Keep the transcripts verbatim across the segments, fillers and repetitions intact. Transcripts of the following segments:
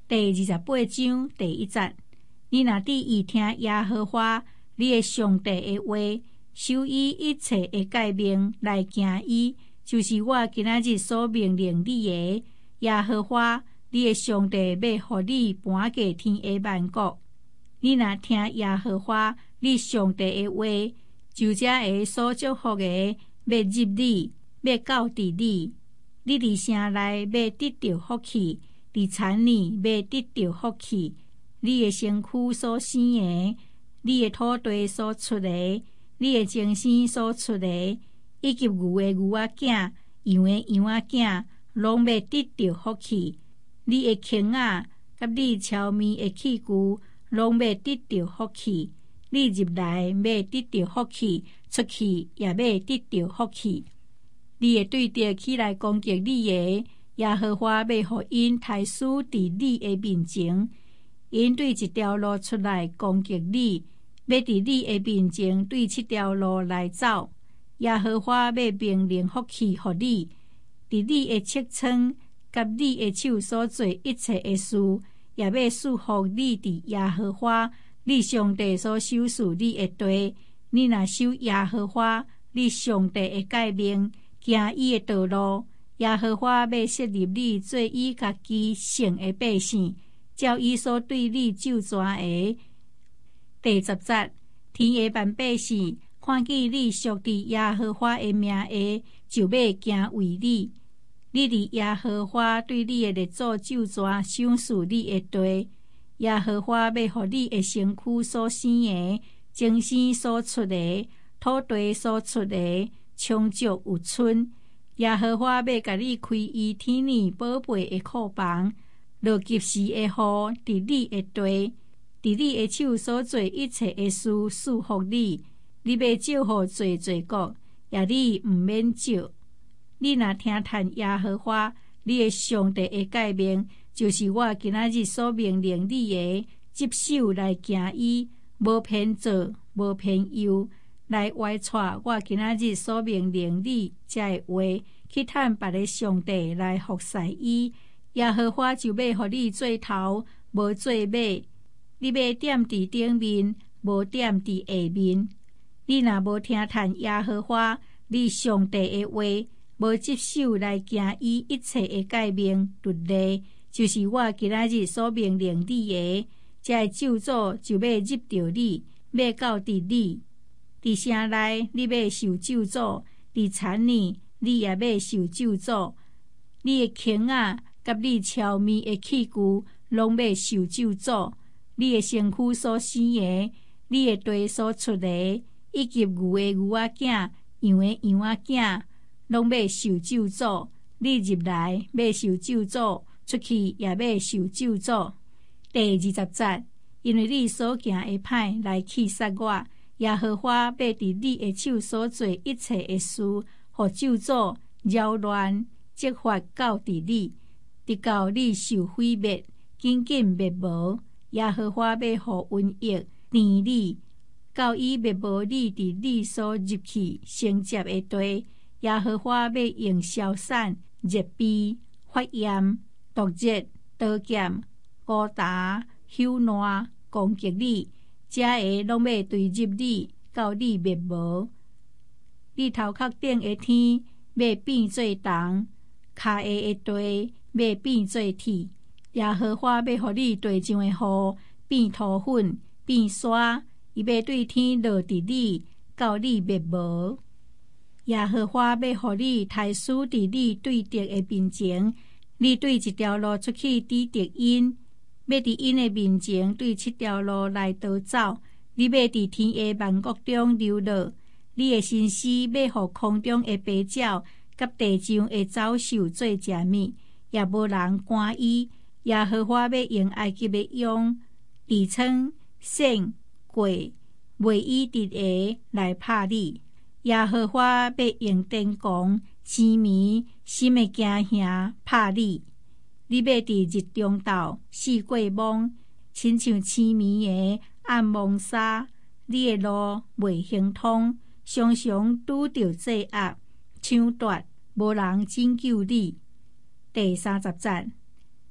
第二十八章第一节，你若伫意听耶和华你的上帝的话，守伊一切的诫命来行伊，就是我今仔日所命令你的。耶和华你的上帝要互你搬过天下萬國。你若聽耶和華你上帝的話，就這個所祝福的要入你，要到佇你。你佇城內要得到福氣，佇田裡要得到福氣。你的身軀所生的，你的土地所出的，你的精生所出的，以及牛的牛仔囝、羊的羊仔囝，攏要得到福氣。你的弓仔，甲你超面的器具，攏要得到福氣。你入來要得到福氣，出去也要得到福氣。你會對着起來攻擊你的，耶和華要互因大使佇你的面前，因對一條路出來攻擊你，要佇你的面前對七條路來走。耶和華要命令福氣予你，佇你的측窗，甲你的手所做一切的事，也要賜福你佇耶和華你上帝所守事你的地。你若守耶和華你上帝的誡命，行伊的道路，耶和華要設立你做伊家己聖的百姓，照伊所對你咒詛的。第十節，天下萬百姓看見你屬佇耶和華的名下，就要敬畏你。你佇耶和華對你的列祖咒詛賞賜你的地，耶和華要互你的身軀所生的、精生所出的、土地所出的，充足有春。耶和華要甲你開伊天年寶貝的庫房，落及時的雨佇你的地，佇你的手所做一切的事賜福你。你要祝福濟濟國，也你毋免祝。你若聽從耶和華你的上帝的誡命，就是我今仔日所命令你的，執守來行伊，無偏左，無偏右，來懷揣我今仔日所命令你這話，去趁別個上帝來服侍伊。耶和華就要互你做頭，無做尾。你要點佇頂面，無點佇下面。你若無聽從耶和華你上帝的話，無執守來行伊一切的誡命律例，就是我今仔日所命令你的，這咒詛就要入着你，要到佇你。佇城內你要受咒詛，佇田裡你也要受咒詛。你的弓仔甲你超面的器具，攏要受咒詛。你的身軀所生的，你的地所出的，以及牛的牛仔囝、羊的羊仔囝，攏要受咒詛。你入來要受咒詛，出去也要受咒詛。第二十節，因為你所行的歹來氣殺我，耶和華要佇你的手所做一切的事，互咒詛、擾亂、責罰到佇你，直到你受毀滅，緊緊滅無。耶和華要互瘟疫纏你，到伊滅無你佇你所入去生接的地。耶和華要用燒散、熱逼、發炎、毒熱、刀劍、孤打、朽爛攻擊你，這個攏要對入你，到你滅無。你頭殼頂的天要變做銅，骹下的地要變做鐵。耶和華要互你地上的雨變土粉，變沙，伊要對天落佇你，到你滅無。耶和華要互你大使佇你對敵的面前，你對一條路出去抵敵因，要佇因的面前對七條路來倒走。你要佇天下萬國中流落，你的身軀要互空中的飛鳥甲地上的走獸做食物，也無人趕伊。耶和華要用埃及的羊、痔瘡、癬、鬼、袂醫直下來拍你。耶和華要用電光、青麋、心的驚嚇拍你。你要佇日中晝四過夢，親像青麋的暗蒙沙。你的路袂行通，常常拄着罪惡、搶奪，無人拯救你。第三十節。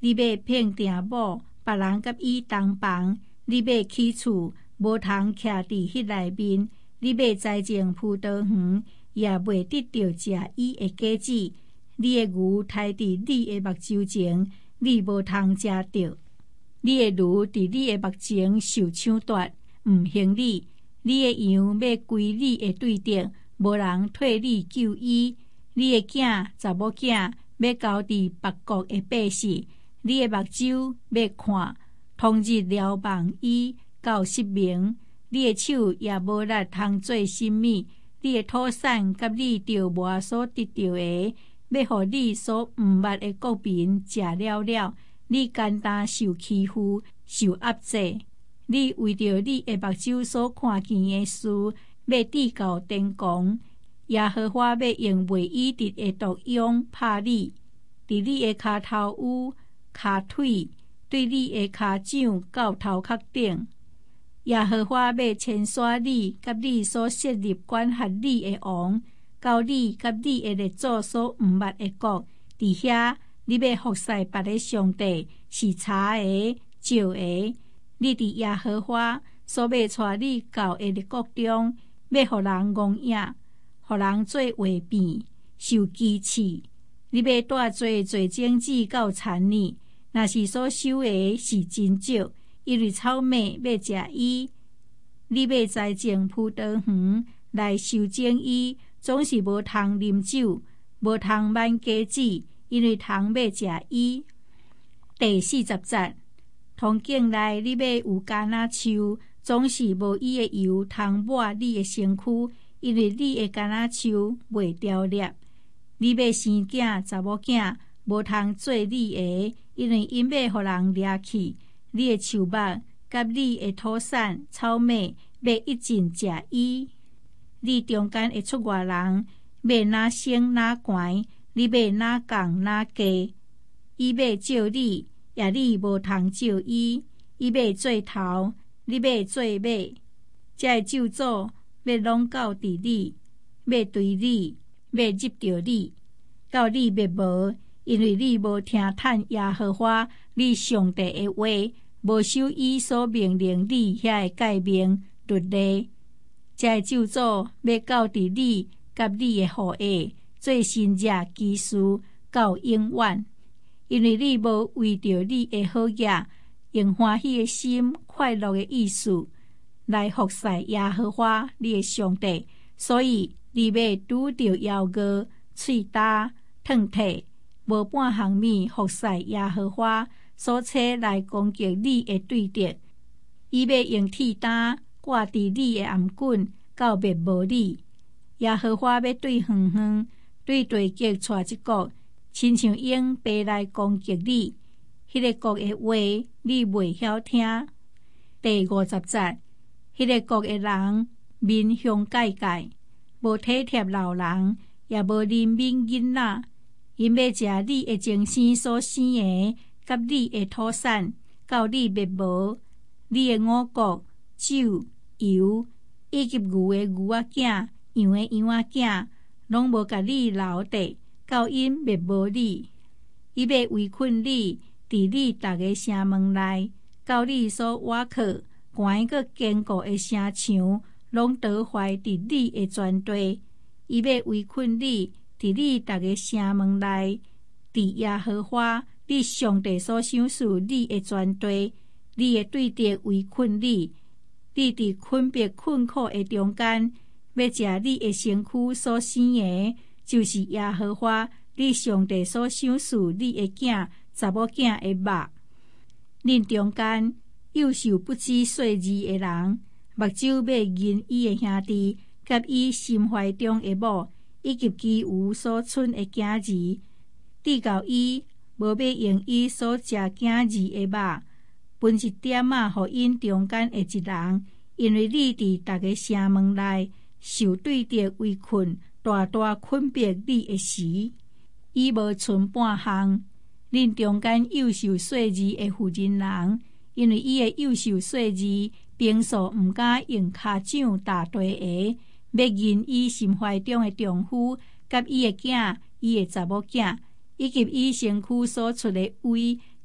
你要聘订某，别人甲伊同房，你要起厝，无通徛伫迄内面，你要栽种葡萄园，也袂得到食伊的果子。你的牛刣伫你的目睭前，你无通食着。你的驴伫你的目前受抢夺，毋行礼。你的羊要归你的对顶，无人替你救伊。你的囝查某囝要交伫别国的百姓，你的目睭要看，通日瞭望伊到失明。你的手也无力通做甚物，你的土产甲你着磨所得到的，要互你所毋捌的国民食了了。你简单受欺负，受压制。你为着你的目睭所看见的事，要抵到天公。耶和华要用袂医治的毒痈拍你，伫你的骹头有骹腿，对你的骹掌到头壳顶。耶和华要牵刷你，甲你所设立管辖你的王，到你甲你的列祖所毋捌的国。伫遐，你要服侍别的上帝，是差的、少的。你伫耶和华所要带你到的国中，要互人戆影，互人做画变，受讥刺。你要带做做种子到田里，若是所收的是真少，因为草蜢要食伊。你要栽种葡萄园来收种伊，总是无通啉酒，无通挽果子，因为虫要食伊。第四十节，通境内你要有橄榄树，总是无伊的油通抹你的身躯，因为你的橄榄树袂凋裂。你要生囝查某囝，无通做你的，因为因要互人掠去。你的树木甲你的土产草莓，要一尽食伊。你中间会出外人，要哪升哪悬，你要哪降哪低。伊要照你，也你无通照伊。伊要做头，你要做尾。这咒诅要拢到伫你，要对你，要入着你，到你灭无，因为你无听趁耶和华你上帝的话，无守伊所命令你遐的诫命律例。这咒诅要到伫你甲你的后裔，做新热奇事到永远，因为你无为着你的好业，用欢喜的心、快乐的意思来服侍耶和华你的上帝，所以你要拄着妖恶、喙焦、痛体，无半项物服侍耶和华所切来攻击你的对敌。伊要用铁担挂伫你的颔棍，到灭无你。耶和华要对远远、对地极带一国，亲像鹰飞来攻击你。迄、那个国的话，你袂晓听。第五十节，迄、那个国的人面向界界，无体贴老人，也无怜悯囡仔。因要食你的精生所生的，甲你的土产，到你灭无。你的五穀、酒、油，以及牛的牛仔囝、羊的羊仔囝，拢无甲你留地，到因灭无你。伊要围困你，伫你逐个城门内，到你所挖靠悬个坚固的城墙，拢倒坏伫你的全地。伊要围困你，伫你逐个城门内，伫耶和华你上帝所赏赐你的全地。你的对敌围困你，你伫困逼困苦的中间，要食你的身躯所生的，就是耶和华你上帝所赏赐你的囝查某囝的肉。恁中间幼受不知岁字的人，目睭要認伊的兄弟，甲伊心懷中的某，以及其餘所剩的囝兒，抵到伊，無要用伊所食囝兒的肉，分一點仔互因中間的一人，因為你佇逐個城門內受對敵圍困，大大困逼你的時，伊無剩半項。恁中間幼受歲字的婦人人，因為伊的幼受歲字，平素毋敢用骹掌踏地下，要認伊心懷中的丈夫，甲伊的囝、伊的查某囝，以及伊身軀所出的位，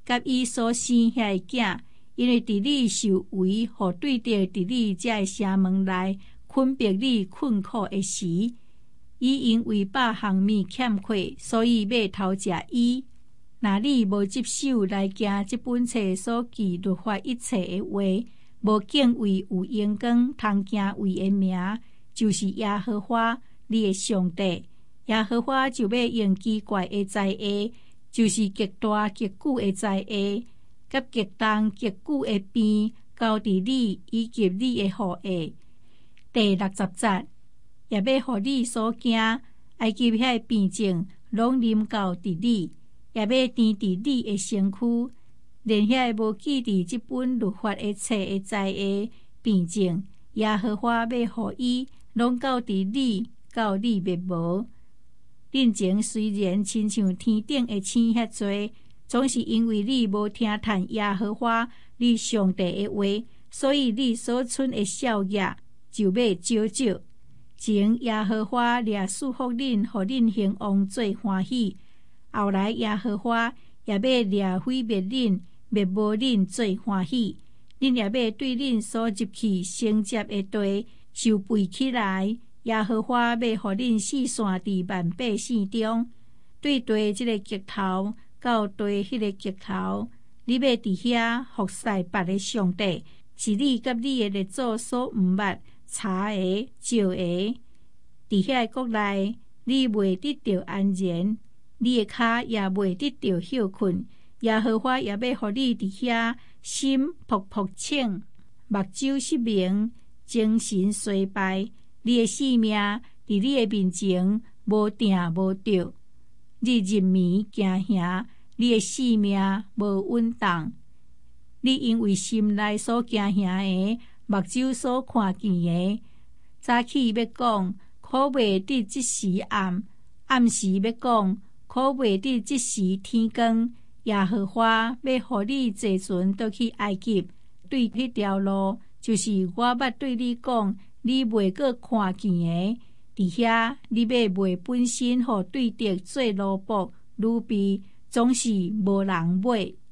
甲伊所生遐个囝，因为伫你受为，互对着伫你遮个城门内困逼你困苦的时，伊因为百项物欠缺，所以要偷食伊。若你无接手来行即本册所记律法一切的话，无敬畏有阳光通行为的名，就是耶和华你的上帝。耶和华就要用奇怪的灾厄，就是极大极久的灾厄，甲极重极久的病，交伫你以及你的后裔。第六十节，也要互你所惊埃及遐的病症，拢临到伫你，也要甜伫你的身躯，连遐个无记伫即本律法一切的灾厄病症，耶和华要互伊拢到伫你，到你灭无。恁前虽然亲像天顶的星遐多，总是因为你无听叹耶和华你上帝的话，所以你所存的少业就要少少。前耶和华掠赐福恁，互恁兴旺最欢喜；后来耶和华也要掠毁灭恁，灭无恁最欢喜。恁也要对恁所入去承接的地收背起来。耶和华要互恁四散伫万百姓中，对地即个极头到地迄个极头，你要伫遐服侍别个上帝，是你甲你的列祖所毋捌查的、照的。伫遐个国内，你袂得到安然，你的骹也袂得到休困。耶和华也要互你伫遐心噗噗醒，目睭失明，精神衰败。你的性命伫你的面前无定无着，你入眠惊吓，你的性命无稳当。你因为心内所惊吓的，目睭所看见的，早起要讲，可袂得即时暗；暗时要讲，可袂得即时天光。耶和华要互你坐船倒去埃及，对迄条路，就是我捌对你讲。你袂阁看见的，伫遐你要卖本身，互对敌做奴仆、奴婢，总是无人买。